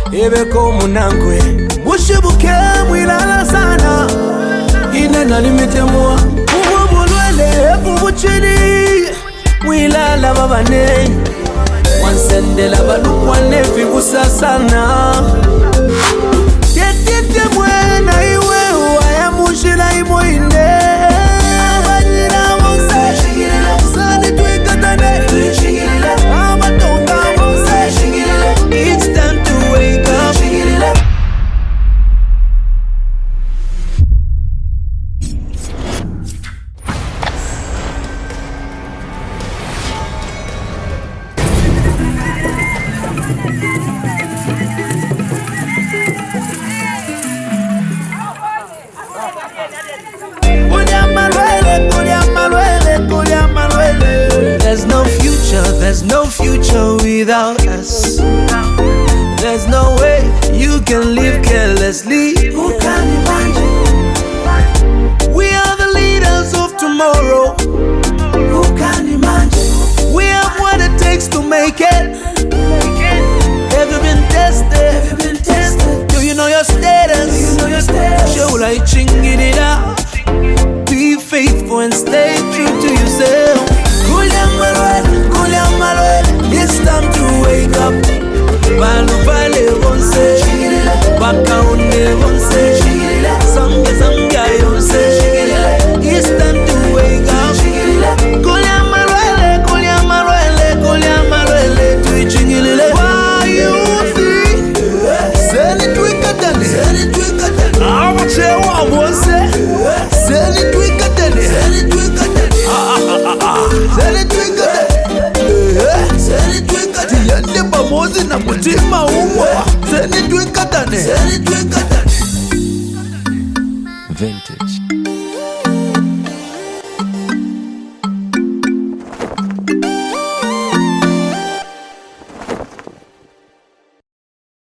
Ebeko munangwe mushibuke mwilala sana inena limitemwa ubu bulwele bubuchini mwilala babane wansendela balukwane vibusa sana yetite mwena iwe waya mushila imoinde abanyira bose shigirila sani twikatane shigirila abatonga bose shigirila it's time to wake up shigirila There's no future without us. There's no way you can live carelessly. Who can imagine? We are the leaders of tomorrow. Who can imagine? We have what it takes to make it. Have you been tested? Do you know your status? Show like chinging it out. Be faithful and stay true to yourself. It's time to wake up. Balu bale bonse, baka unde bonse, sanga yonse. It's time to wake up. Kolya malwele, tuichingilile. Why you think? Seni twikatane. Awache wa bonse. Seni twikatane. Seni twikatane. Yande pamozi na mutima